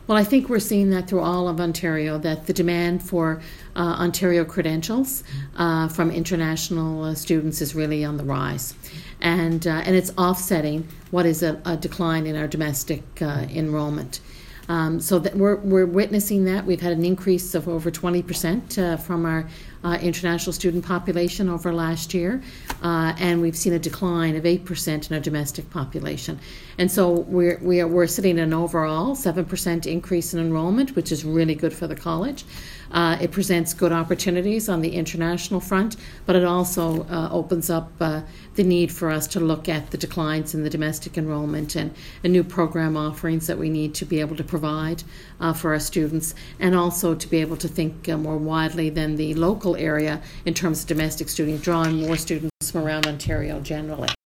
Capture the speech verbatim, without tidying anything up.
Well, I think we're seeing that through all of Ontario, that the demand for uh, Ontario credentials uh, from international uh, students is really on the rise. And, uh, and it's offsetting what is a, a decline in our domestic uh, enrollment. Um, so that we're, we're witnessing that. We've had an increase of over twenty percent uh, from our uh, international student population over last year, uh, and we've seen a decline of eight percent in our domestic population. And so we're, we are, we're sitting at an overall seven percent increase in enrollment, which is really good for the college. Uh, it presents good opportunities on the international front, but it also uh, opens up uh, the need for us to look at the declines in the domestic enrollment and, and new program offerings that we need to be able to provide uh, for our students, and also to be able to think uh, more widely than the local area in terms of domestic student, drawing more students from around Ontario generally.